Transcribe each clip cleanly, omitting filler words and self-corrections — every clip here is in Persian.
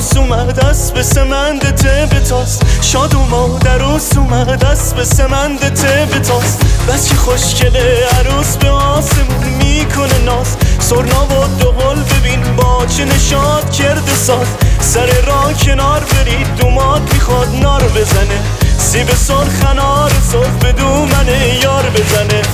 عروس اومد اسب سمند تبتاست، شاد اومد عروس اومد اسب سمند تبتاست. بس که خوشگله عروس به آسمون میکنه ناز، سرنا و دهل ببین با چه نشاد کرده ساز. سر راه کنار برید دوماد میخواد نار بزنه، سیب سرخ انار سرخ به دومنه یار بزنه.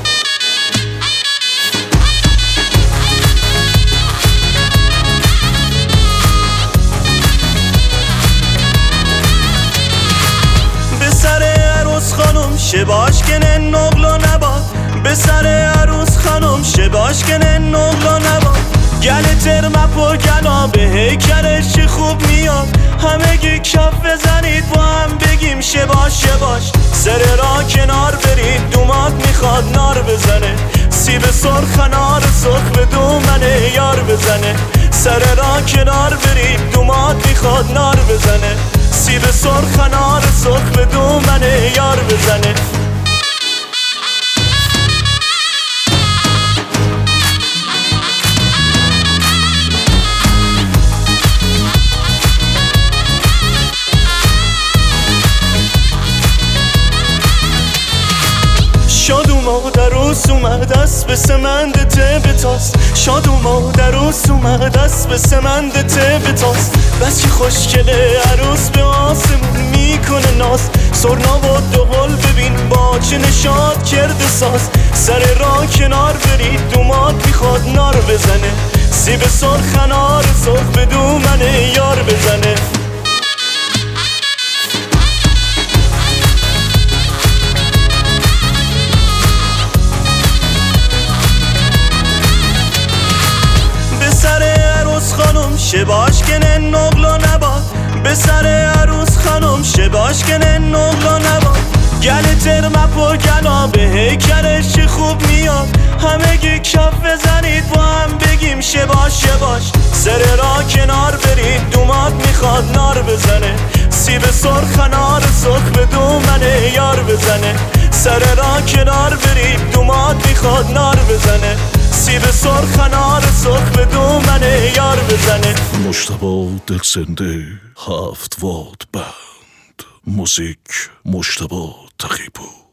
به سر عروس خانم شباش کنه نقل و نباد، به سر عروس خانم شباش کنه نقل و نباد. گل ترمه پر گنا به هیکلش چه خوب میاد، همگی کف بزنید با هم بگیم شباش شباش. سر راه کنار برید دوماد میخواد نار بزنه، سیب سرخ انار سرخ به دومنه یار بزنه. سر راه کنار برید دوماد میخواد نار بزنه، سیب سرخ انار سرخ به دومنه یار بزنه. شاد اومد عروس اومد اسب سمند تبتاست، شاد اومد عروس اومد اسب سمند تبتاست. بس که خوشگله عروس به آسمون میکنه ناز، سرنا و دهل ببین با چه نشاد کرده ساز. سر راه کنار برید دوماد میخواد نار بزنه، سیب سرخ انار سرخ به دومنه یار بزنه. خانم شباش کنه نقل و نباد، به سر عروس خانم شباش کنه نقل و نباد. گل ترمه پر گنا به هیکلش چه خوب میاد، همگی کف بزنید با هم بگیم شباش شباش. سر راه کنار برید دوماد میخواد نار بزنه، سیب سرخ انار سرخ به دومنه یار بزنه. سر راه کنار برید دوماد میخواد نار بزنه، سیب سرخ انار سرخ به دومنه یار بزنه. مجتبی دلزنده 7 وات بند موزیک مجتبی تقی‌پور.